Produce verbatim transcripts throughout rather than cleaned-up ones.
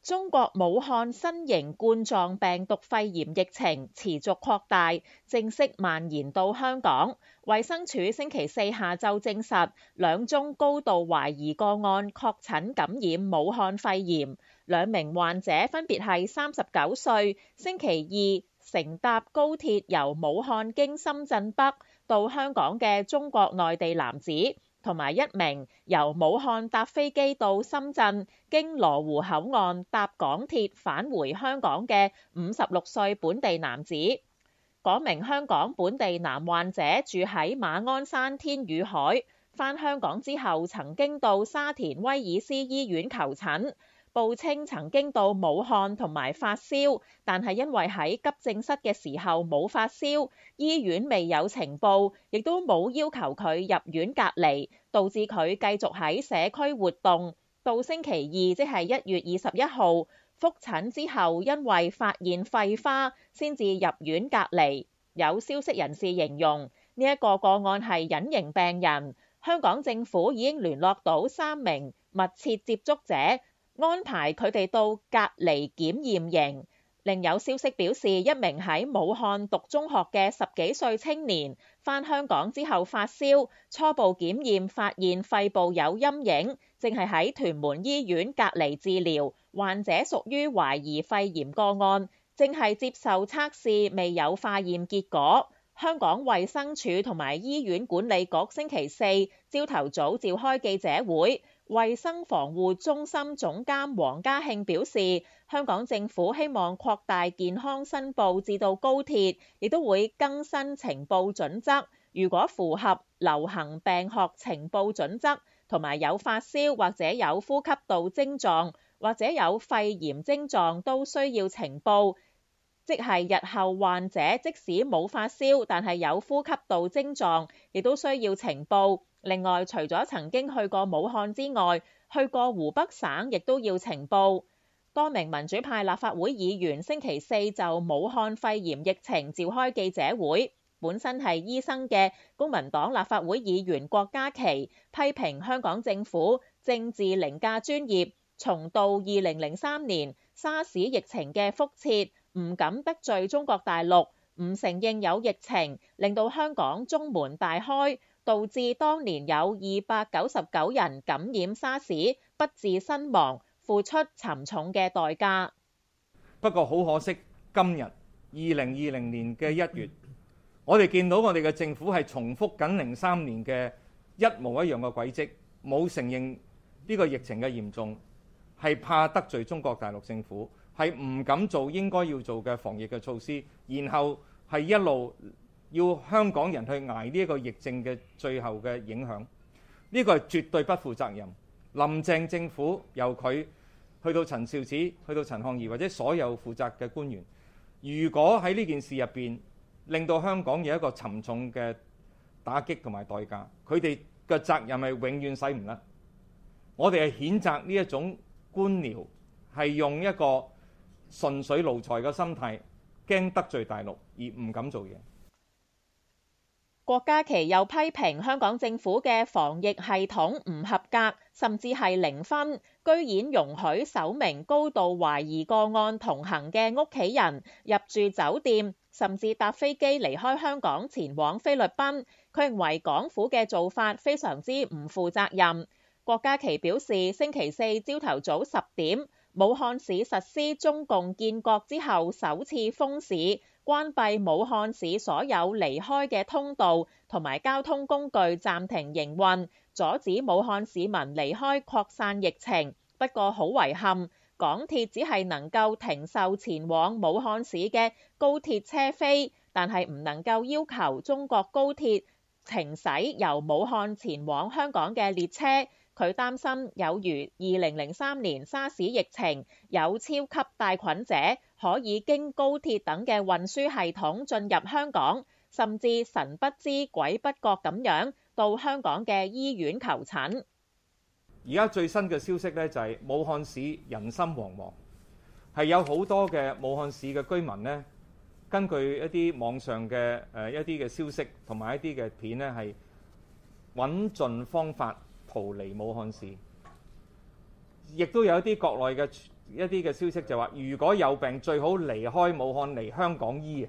中國武漢新型冠狀病毒肺炎疫情持續擴大，正式蔓延到香港。衛生署星期四下晝證實，兩宗高度懷疑個案確診感染武漢肺炎，兩名患者分別係三十九歲，星期二乘搭高鐵由武漢經深圳北到香港嘅中國內地男子，同埋一名由武漢搭飛機到深圳，經羅湖口岸搭港鐵返回香港嘅五十六歲本地男子。嗰名香港本地男患者住喺馬鞍山天宇海，返香港之後曾經到沙田威爾斯醫院求診，報稱曾經到武漢同埋發燒，但係因為喺急症室嘅時候冇發燒，醫院未有呈報，亦都冇要求佢入院隔離，導致佢繼續喺社區活動。到星期二，即係一月二十一號，覆診之後，因為發現肺花，先至入院隔離。有消息人士形容呢一個個案係隱形病人。香港政府已經聯絡到三名密切接觸者，安排佢哋到隔離檢驗營。另有消息表示，一名喺武漢讀中學嘅十幾歲青年返香港之後發燒，初步檢驗發現肺部有陰影，正係喺屯門醫院隔離治療。患者屬於懷疑肺炎個案，正係接受測試，未有化驗結果。香港衛生署同埋醫院管理局星期四朝頭早召開記者會。衛生防護中心總監黃家慶表示，香港政府希望擴大健康申報至到高鐵，亦都會更新呈報準則。如果符合流行病學呈報準則，同埋有發燒或者有呼吸道症狀或者有肺炎症狀，都需要呈報。即係日後患者即使冇發燒，但係有呼吸道症狀，亦都需要呈報。另外，除咗曾經去過武漢之外，去過湖北省亦都要呈報。多名民主派立法會議員星期四就武漢肺炎疫情召開記者會。本身係醫生嘅公民黨立法會議員郭家麒批評香港政府政治凌駕專業，重蹈二零零三年沙士疫情嘅覆轍，唔敢得罪中國大陸，唔承認有疫情，令到香港中門大開，導致當年有二百九十九人感染沙士，不治身亡，付出沉重嘅代價。 不過好可惜，今日二零二零年嘅一月，我哋見到我哋嘅政府係重複緊零三年嘅一模一樣嘅軌跡，冇承認呢個疫情嘅嚴重，係怕得罪中國大陸政府，係唔敢做應該要做嘅防疫嘅措施，然後係一路要香港人去捱呢一個疫症嘅最後嘅影響，呢個係絕對不負責任。林鄭政府由佢去到陳肇始，去到陳漢儀或者所有負責嘅官員，如果喺呢件事入邊令到香港有一個沉重嘅打擊同埋代價，佢哋嘅責任係永遠洗唔甩。我哋係譴責呢一種官僚係用一個順水奴才嘅心態，驚得罪大陸而唔敢做嘢。 郭家麒又批評香港政府嘅防疫系統唔合格，甚至係零分，居然容許首名高度懷疑個案同行嘅屋企人入住酒店，甚至搭飛機離開香港前往菲律賓。佢認為港府嘅做法非常之唔負責任。郭家麒表示，星期四朝頭早十點，武漢市實施中共建國之後首次封市，關閉武漢市所有離開嘅通道同埋交通工具，暫停營運，阻止武漢市民離開，擴散疫情。不過好遺憾，港鐵只係能夠停售前往武漢市嘅高鐵車飛，但係唔能夠要求中國高鐵停駛由武漢前往香港嘅列車。佢擔心有如二零零三年沙士疫情，有超級帶菌者可以經高鐵等嘅運輸系統進入香港，甚至神不知鬼不覺咁樣到香港嘅醫院求診。 而家最新嘅消息呢，就係武漢市人心惶惶，係有好多嘅武漢市嘅居民呢，根據一啲網上嘅誒一啲嘅消息同埋一啲嘅片呢，係揾盡方法逃離武漢市，亦都有一啲國內嘅一啲嘅消息就話，如果有病最好離開武漢嚟香港醫。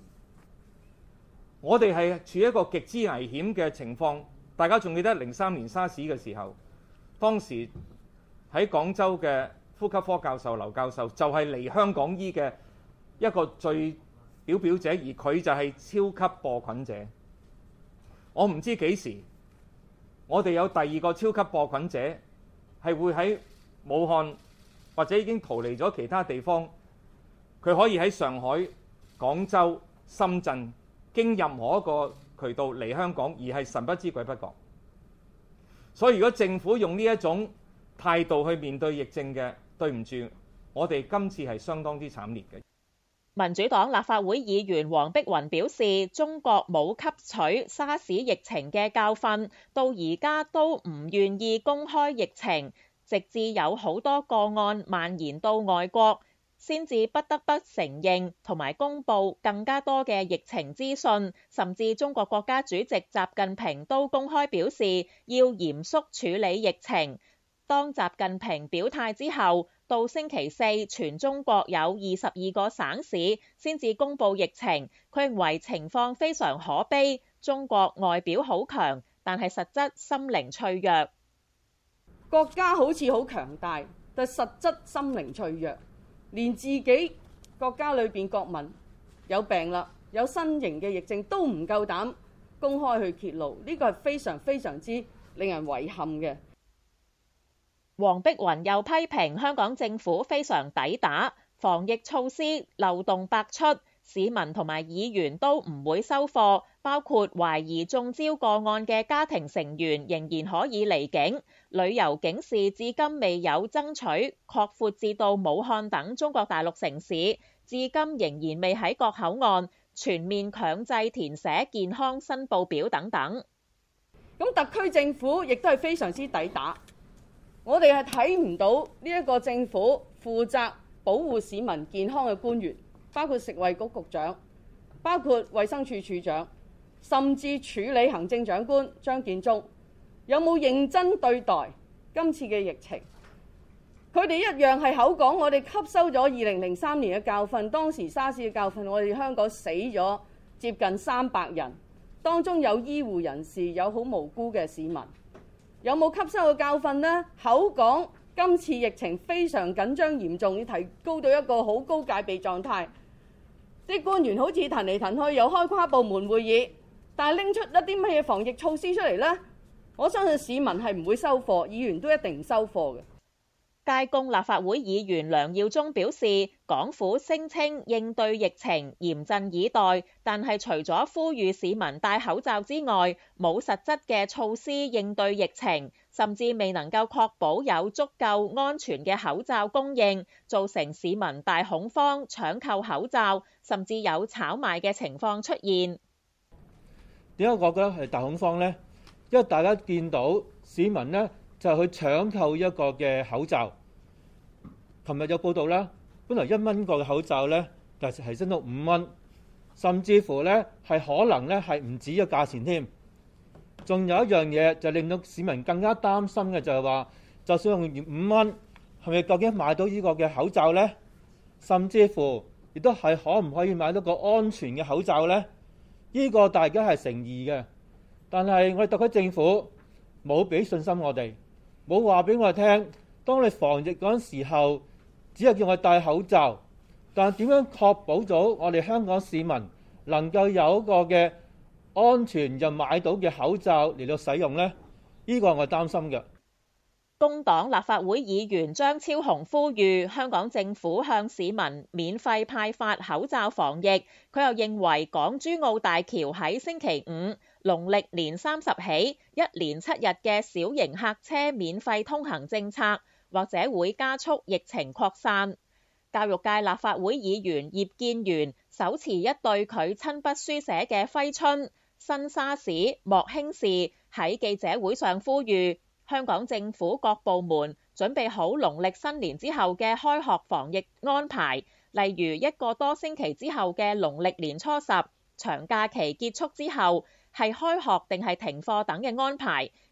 我哋係處於一個極之危險嘅情況。大家仲記得零三年沙士嘅時候，當時喺廣州嘅呼吸科教授劉教授就係嚟香港醫嘅一個最表表者，而佢就係超級播菌者。我唔知幾時我哋有第二個超級播菌者係會喺武漢或者已經逃離咗其他地方，佢可以喺上海、廣州、深圳經任何一個渠道嚟香港，而係神不知鬼不覺。所以如果政府用呢一種態度去面對疫症嘅，對唔住，我哋今次係相當之慘烈嘅。 民主黨立法會議員黃碧雲表示，中國冇吸取沙士疫情嘅教訓，到而家都唔願意公開疫情，直至有好多個案蔓延到外國，先至不得不承認同埋公佈更加多嘅疫情資訊，甚至中國國家主席習近平都公開表示要嚴肅處理疫情。當習近平表態之後，到星期四全中國有二十二個省市先至公佈疫情。佢認為情況非常可悲，中國外表好強，但係實質心靈脆弱。 國家好似好強大，但實質心靈脆弱。連自己國家裏邊國民有病啦，有新型嘅疫症都唔夠膽公開去揭露，呢個係非常非常之令人遺憾嘅。 黃碧雲又批評香港政府非常抵打，防疫措施漏洞百出，市民同埋議員都唔會收貨，包括懷疑中招個案嘅家庭成員仍然可以離境，旅遊警示至今未有爭取擴闊至到武漢等中國大陸城市，至今仍然未喺各口岸全面強制填寫健康申報表等等。 咁特區政府亦都係非常之抵打，我哋係睇唔到呢一個政府負責保護市民健康嘅官員，包括食衛局局長，包括衛生署署長，甚至署理行政長官張建宗，有冇認真對待今次嘅疫情？佢哋一樣係口講，我哋吸收咗二零零三年嘅教訓，當時沙士嘅教訓，我哋香港死咗接近三百人，當中有醫護人士，有好無辜嘅市民。有冇吸收嘅教訓呢？口講今次疫情非常緊張嚴重，要提高到一個好高戒備狀態。啲官員好似騰嚟騰去，又開跨部門會議，但係拎出一啲乜嘢防疫措施出嚟呢？我相信市民係唔會收貨，議員都一定唔收貨嘅。 街工立法會議員梁耀忠表示，港府聲稱應對疫情嚴陣以待，但係除咗呼籲市民戴口罩之外，冇實質嘅措施應對疫情，甚至未能夠確保有足夠安全嘅口罩供應，造成市民大恐慌，搶購口罩，甚至有炒賣嘅情況出現。 點解我覺得係大恐慌呢？因為大家見到市民呢，就去搶購一個嘅口罩。琴日有報道啦，本來一蚊個嘅口罩呢，就係升到五蚊，甚至乎呢係可能呢係唔止個價錢添。仲有一樣嘢就令到市民更加擔心嘅就係話，就算用五蚊，係咪究竟買到呢個嘅口罩呢？甚至乎亦都係可唔可以買到個安全嘅口罩呢？呢個大家係誠意嘅，但係我哋特區政府冇俾信心我哋，冇話俾我哋聽，當你防疫嗰陣時候，只係叫我戴口罩，但係點樣確保咗我哋香港市民能夠有一個嘅安全又買到嘅口罩嚟到使用呢？呢個係我擔心嘅。 工黨立法會議員張超雄呼籲香港政府向市民免費派發口罩防疫。佢又認為港珠澳大橋喺星期五農曆年三十起一連七日嘅小型客車免費通行政策，或者會加速疫情擴散。教育界立法會議員葉建源手持一對佢親筆書寫嘅揮春新沙士莫輕視，喺記者會上呼籲香港政府各部門準備好農曆新年之後嘅開學防疫安排，例如一個多星期之後嘅農曆年初十長假期結束之後係開學定係停課等嘅安排，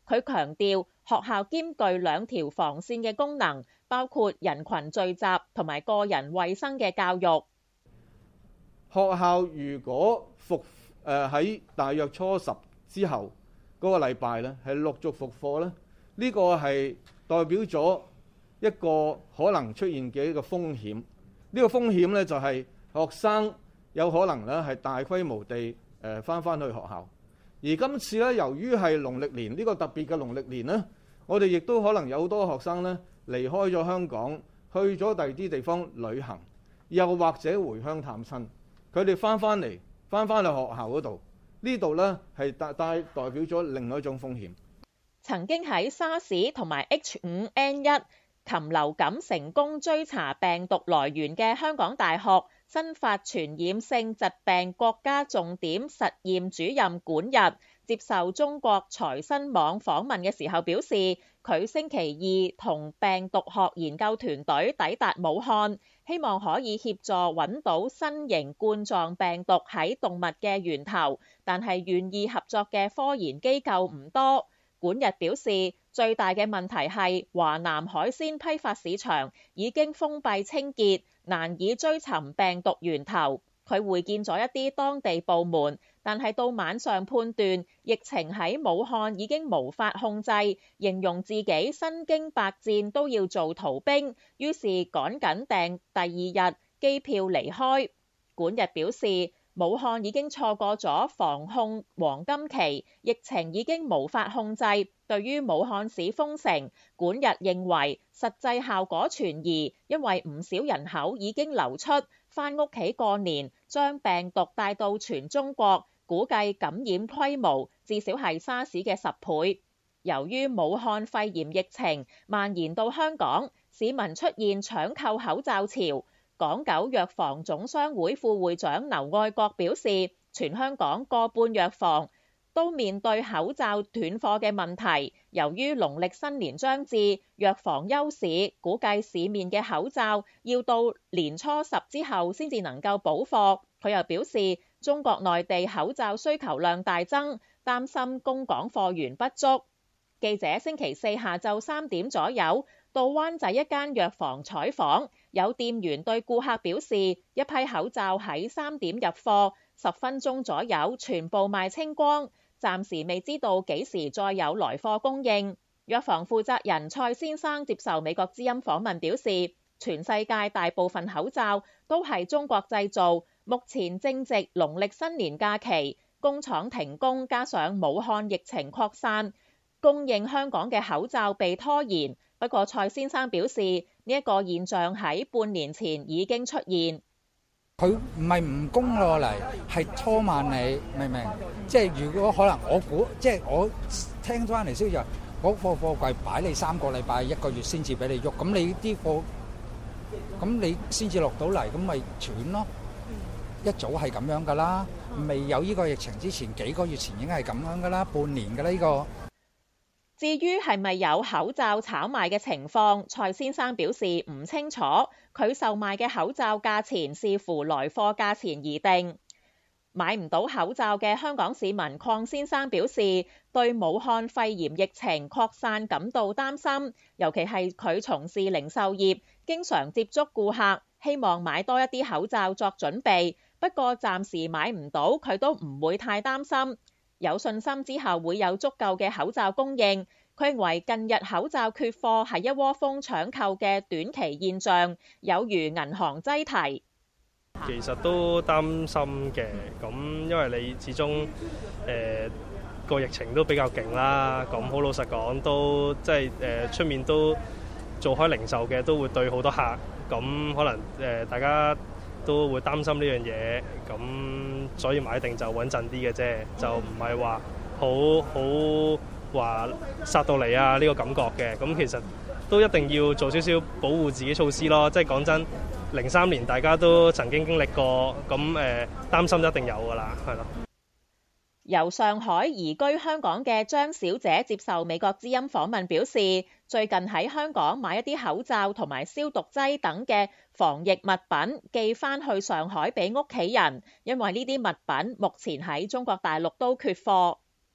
佢強調學校兼具兩條防線嘅功能，包括人群聚集同埋個人衛生嘅教育。 學校如果復誒喺大約初十之後嗰個禮拜咧，係陸續復課咧，呢個係代表咗一個可能出現嘅一個風險。呢個風險咧就係學生有可能咧係大規模地誒返返去學校。而今次咧，由於係農曆年呢個特別嘅農曆年呢，我哋亦都可能有好多學生咧離開咗香港，去咗第二啲地方旅行，又或者回鄉探親。佢哋翻返嚟，翻返去學校嗰度，呢度呢係帶帶代表咗另外一種風險。 曾經喺沙士同埋 H 五 N 一禽流感成功追查病毒來源嘅香港大學新發傳染性疾病國家重點實驗主任管日接受中國財新網訪問嘅時候表示，佢星期二同病毒學研究團隊抵達武漢，希望可以協助揾到新型冠狀病毒喺動物嘅源頭，但係願意合作嘅科研機構唔多。管日表示，最大嘅問題係華南海鮮批發市場已經封閉清潔，難以追尋病毒源頭。佢會見咗一啲當地部門，但係到晚上判斷疫情喺武漢已經無法控制，形容自己身經百戰都要做逃兵，於是趕緊訂第二日機票離開。管日表示，武漢已經錯過咗防控黃金期，疫情已經無法控制。對於武漢市封城，管日認為實際效果存疑，因為唔少人口已經流出，返屋企過年，將病毒帶到全中國，估計感染規模至少係沙士嘅十倍。由於武漢肺炎疫情蔓延到香港，市民出現搶購口罩潮。港九藥房總商會副會長劉愛國表示，全香港個半藥房都面對口罩斷貨嘅問題。由於農曆新年將至，藥房休市，估計市面嘅口罩要到年初十之後先至能夠補貨。佢又表示，中國內地口罩需求量大增，擔心供港貨源不足。記者星期四下晝三點左右到灣仔一間藥房採訪，有店員對顧客表示，一批口罩喺三點入貨，十分鐘左右全部賣清光，暫時未知道幾時再有來貨供應。藥房負責人蔡先生接受美國之音訪問表示，全世界大部分口罩都係中國製造，目前正值農曆新年假期，工廠停工，加上武漢疫情擴散，供應香港嘅口罩被拖延。不過蔡先生表示，呢一個現象喺半年前已經出現。 佢唔係唔供落嚟，係拖慢你，明唔明？即係如果可能，我估即係我聽翻嚟消息，嗰個貨櫃擺你三個禮拜、一個月先至俾你喐，咁你啲貨，咁你先至落到嚟，咁咪斷咯。一早係咁樣噶啦，未有呢個疫情之前，幾個月前已經係咁樣噶啦，半年噶啦呢個。 至於係咪有口罩炒賣嘅情況，蔡先生表示唔清楚。佢售賣嘅口罩價錢視乎來貨價錢而定。買唔到口罩嘅香港市民鄺先生表示，對武漢肺炎疫情擴散感到擔心，尤其係佢從事零售業，經常接觸顧客，希望買多一啲口罩作準備。不過暫時買唔到，佢都唔會太擔心。有信心之後會有足夠嘅口罩供應。佢認為近日口罩缺貨係一窩蜂搶購嘅短期現象，有如銀行擠提。 其實都擔心嘅，咁因為你始終誒個疫情都比較勁啦，咁好老實講都即係誒出面都做開零售嘅都會對好多客，咁可能誒、呃、大家都會擔心呢樣嘢，咁所以買定就穩陣啲嘅啫，就唔係話好好話殺到嚟啊呢個感覺嘅。咁其實都一定要做少少保護自己措施咯。即係講真，零三年大家都曾經經歷過，咁誒擔心一定有㗎啦，係咯。 由上海移居香港嘅張小姐接受美國之音訪問表示，最近喺香港買一啲口罩同埋消毒劑等嘅防疫物品寄翻去上海俾屋企人，因為呢啲物品目前喺中國大陸都缺貨。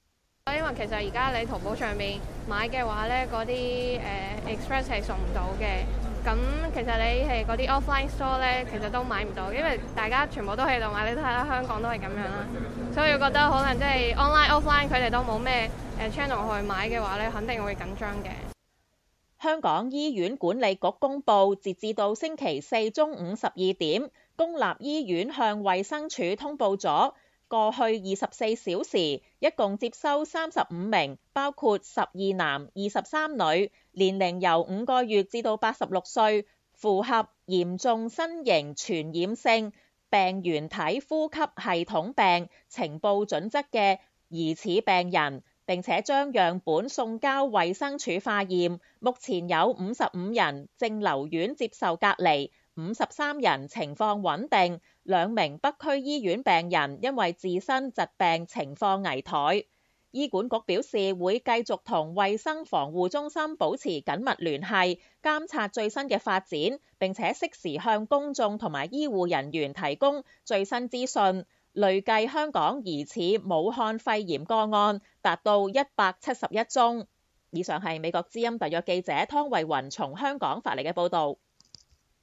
因為其實而家你淘寶上面買嘅話咧，嗰啲誒 Express 係送唔到嘅。咁其實你係嗰啲 offline store 咧，其實都買唔到，因為大家全部都喺度買。你睇下香港都係咁樣啦，所以我覺得可能即係 online offline 佢哋都冇咩誒 channel 去買嘅話咧，肯定會緊張嘅。 香港醫院管理局公布，截至到星期四中午十二點，公立醫院向衛生署通報咗過去二十四小時一共接收三十五名，包括十二男二十三女，年齡由五個月至到八十六歲，符合嚴重新型傳染性病原體呼吸系統病情報準則嘅疑似病人，並且將樣本送交衛生署化驗。目前有五十五人正留院接受隔離，五十三人情況穩定，兩名北區醫院病人因為自身疾病情況危殆。醫管局表示會繼續同衛生防護中心保持緊密聯繫，監察最新嘅發展，並且適時向公眾同埋醫護人員提供最新資訊。累計香港疑似武漢肺炎個案達到一百七十一宗。以上係美國之音特約記者湯慧雲從香港發嚟嘅報導。